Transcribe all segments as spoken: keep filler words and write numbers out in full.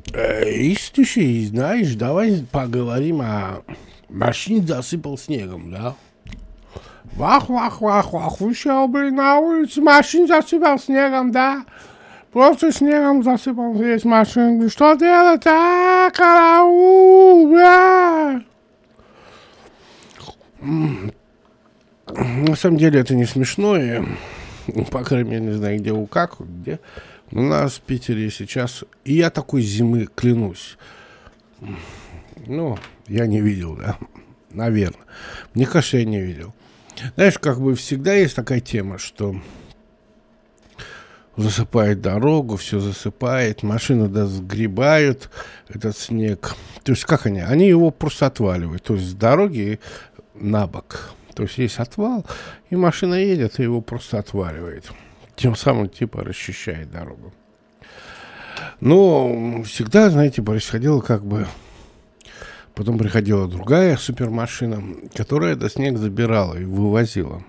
Э, и слушай, знаешь, давай поговорим о машине засыпал снегом, да? Вах, вах, вах, вах, вышел, блин, на улице, машин засыпал снегом, да? Просто снегом засыпал весь машин. Что делать, а? Караул, бля! На самом деле это не смешно, и, по крайней мере, не знаю, где у как, где. У нас в Питере сейчас, и я такой зимы клянусь, ну, я не видел, да, наверное. Мне кажется, я не видел. Знаешь, как бы всегда есть такая тема, что засыпает дорогу, все засыпает, машины да сгребают этот снег. То есть как они? Они его просто отваливают, то есть с дороги на бок. То есть есть отвал, и машина едет, и его просто отваливает. Тем самым, типа, расчищает дорогу. Но всегда, знаете, происходило как бы... Потом приходила другая супермашина, которая этот снег забирала и вывозила.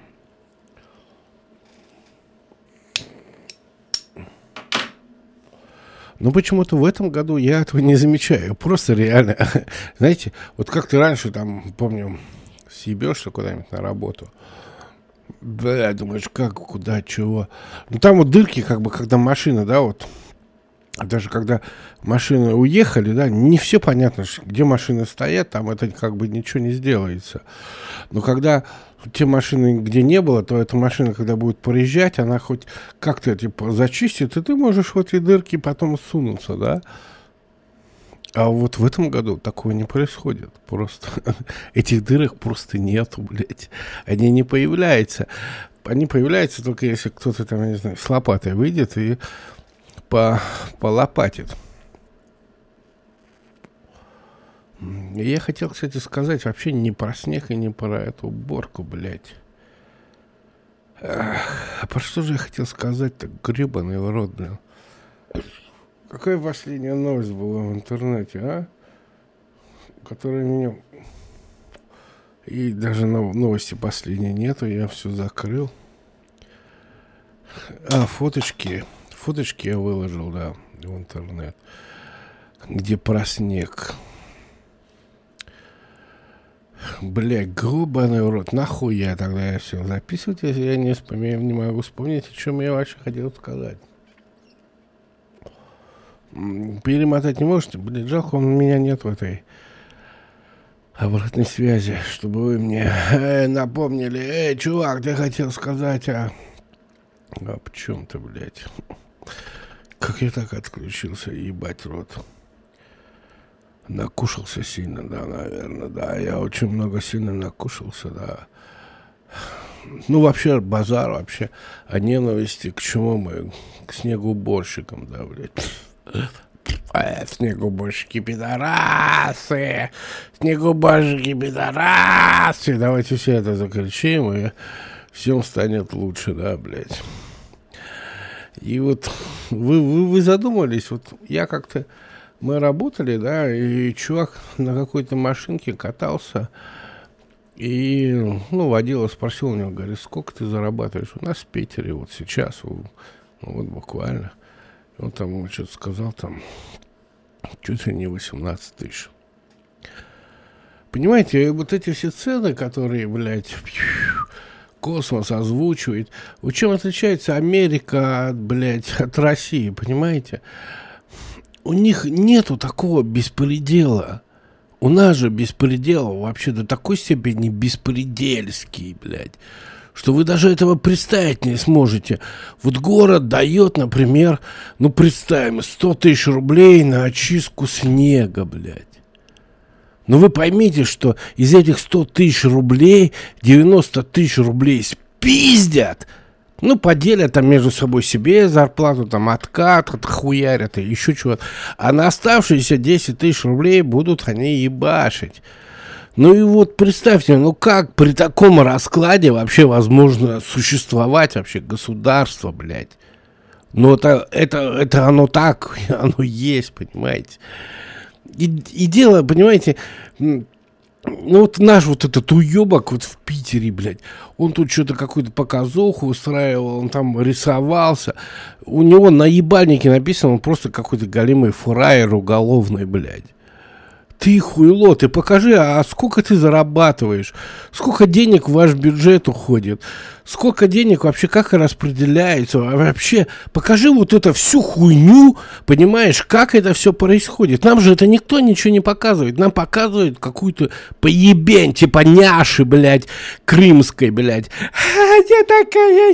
Но почему-то в этом году я этого не замечаю. Просто реально, знаете, вот как ты раньше, там, помню, съебешься куда-нибудь на работу, бля, думаешь, как, куда, чего. Ну, там вот дырки, как бы, когда машина, да, вот, даже когда машины уехали, да, не все понятно, где машины стоят, там это как бы ничего не сделается. Но когда те машины, где не было, то эта машина, когда будет проезжать, она хоть как-то, типа, зачистит, и ты можешь в эти дырки потом сунуться, да. А вот в этом году такого не происходит. Просто этих дырок просто нету, блядь. Они не появляются. Они появляются только если кто-то там, я не знаю, с лопатой выйдет и по, полопатит. Я хотел, кстати, сказать вообще не про снег и не про эту уборку, блядь. Ах, а про что же я хотел сказать-то, гребаный в рот, блин? Какая последняя новость была в интернете, а? Которая меня... И даже новости последней нету, я все закрыл. А, фоточки. Фоточки я выложил, да, в интернет. Где про снег. Блядь, гребаный в рот. Нахуй я тогда я все записывать, если я не вспомню, не могу вспомнить, о чем я вообще хотел сказать. Перемотать не можете? Блин, жалко, у меня нет в этой обратной связи, чтобы вы мне э, напомнили. Эй, чувак, ты хотел сказать, а... А почем ты, блядь? Как я так отключился, ебать рот. Накушался сильно, да, наверное, да. Я очень много сильно накушался, да. Ну, вообще, базар вообще о ненависти. К чему мы? К снегоуборщикам, да, блядь. Э, снегоуборщики пидорасы! Снегоуборщики пидорасы! Давайте все это закричим, и всем станет лучше, да, блядь. И вот вы, вы, вы задумались, вот я как-то... Мы работали, да, и чувак на какой-то машинке катался, и, ну, водила спросил у него, говорит, сколько ты зарабатываешь? У нас в Питере вот сейчас, ну, вот буквально. Он там ему что-то сказал, там, чуть ли не восемнадцать тысяч. Понимаете, вот эти все цены, которые, блядь, космос озвучивает, вот чем отличается Америка от, блядь, от России, понимаете? У них нету такого беспредела. У нас же беспредел вообще до такой степени беспредельский, блядь, что вы даже этого представить не сможете. Вот город дает, например, ну, представим, сто тысяч рублей на очистку снега, блядь. Но вы поймите, что из этих сто тысяч рублей девяносто тысяч рублей спиздят. Ну, поделят там между собой себе зарплату, там, откат, отхуярят и еще чего-то. А на оставшиеся десять тысяч рублей будут они ебашить. Ну и вот представьте, ну как при таком раскладе вообще возможно существовать вообще государство, блядь? Ну это, это, это оно так, оно есть, понимаете? И, и дело, понимаете, Ну вот наш вот этот уебок вот в Питере, блядь, он тут что-то какую-то показуху устраивал, он там рисовался. У него на ебальнике написано, он просто какой-то голимый фраер уголовный, блядь. Ты хуйло, ты покажи, а сколько ты зарабатываешь, сколько денег в ваш бюджет уходит, сколько денег вообще, как распределяется, вообще покажи вот это всю хуйню, понимаешь, как это все происходит. Нам же это никто ничего не показывает, нам показывают какую-то поебень, типа няши, блядь, крымской, блядь. А я такая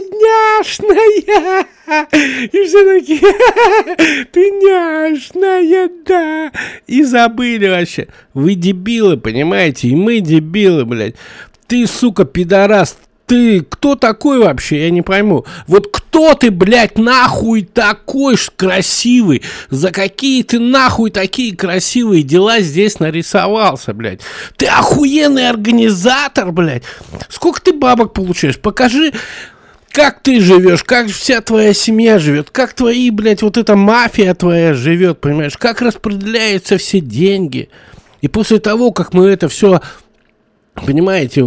няшная. И все такие, ты няшная, да. И забыли вообще. Вы дебилы, понимаете? И мы дебилы, блядь. Ты, сука, пидорас. Ты кто такой вообще? Я не пойму. Вот кто ты, блядь, нахуй такой ж красивый? За какие ты нахуй такие красивые дела здесь нарисовался, блядь? Ты охуенный организатор, блядь. Сколько ты бабок получаешь? Покажи... Как ты живешь, как вся твоя семья живет, как твои, блядь, вот эта мафия твоя живет, понимаешь, как распределяются все деньги. И после того, как мы это все, понимаете,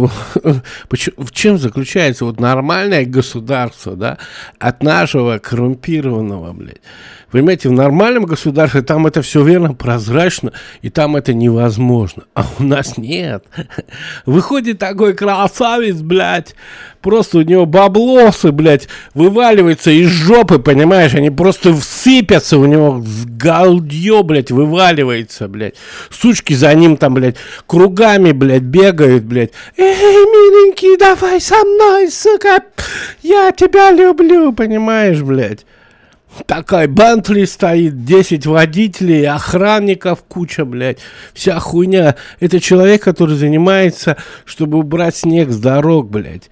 в чем заключается вот нормальное государство, да, от нашего коррумпированного, блядь. Понимаете, в нормальном государстве там это все верно, прозрачно, и там это невозможно. А у нас нет. Выходит такой красавец, блядь, просто у него баблосы, блядь, вываливаются из жопы, понимаешь, они просто всыпятся, у него галдье, блядь, вываливается, блядь. Сучки за ним там, блядь, кругами, блядь, бегают, блядь. Эй, миленький, давай со мной, сука, я тебя люблю, понимаешь, блядь. Такая Бентли стоит, десять водителей, охранников куча, блядь. Вся хуйня. Это человек, который занимается, чтобы убрать снег с дорог, блядь.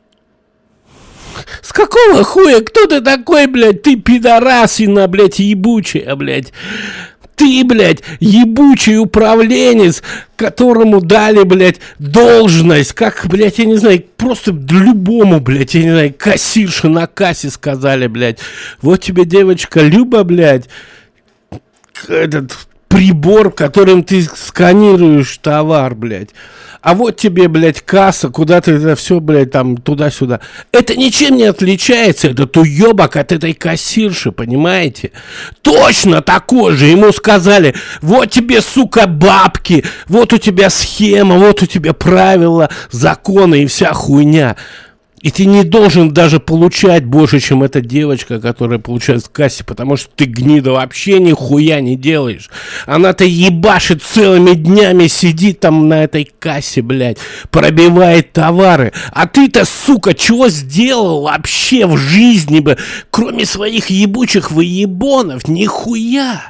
С какого хуя? Кто ты такой, блядь? Ты пидорасина, блядь, ебучая, блядь. Ты, блядь, ебучий управленец, которому дали, блядь, должность, как, блядь, я не знаю, просто любому, блядь, я не знаю, кассирше на кассе сказали, блядь, вот тебе, девочка, Люба, блядь, этот прибор, которым ты сканируешь товар, блядь. А вот тебе, блядь, касса, куда ты это все, блядь, там, туда-сюда. Это ничем не отличается, этот уебок от этой кассирши, понимаете? Точно такой же. Ему сказали, вот тебе, сука, бабки, вот у тебя схема, вот у тебя правила, законы и вся хуйня. И ты не должен даже получать больше, чем эта девочка, которая получает в кассе, потому что ты, гнида, вообще нихуя не делаешь. Она-то ебашит целыми днями, сидит там на этой кассе, блядь, пробивает товары. А ты-то, сука, чего сделал вообще в жизни бы, кроме своих ебучих выебонов? Нихуя!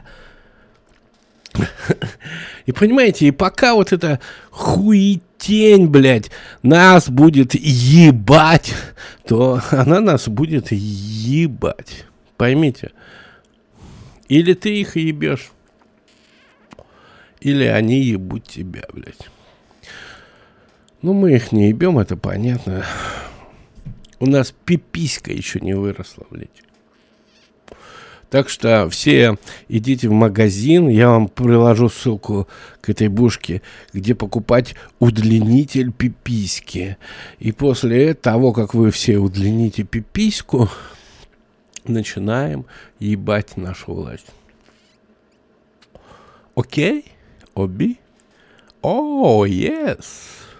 И понимаете, и пока вот это хуетень, блядь, нас будет ебать, то она нас будет ебать. Поймите. Или ты их ебешь, или они ебут тебя, блядь. Ну, мы их не ебем, это понятно. У нас пиписька еще не выросла, блядь. Так что все идите в магазин, я вам приложу ссылку к этой бушке, где покупать удлинитель пиписьки. И после того, как вы все удлините пипиську, начинаем ебать нашу власть. Окей? Оби? О, yes!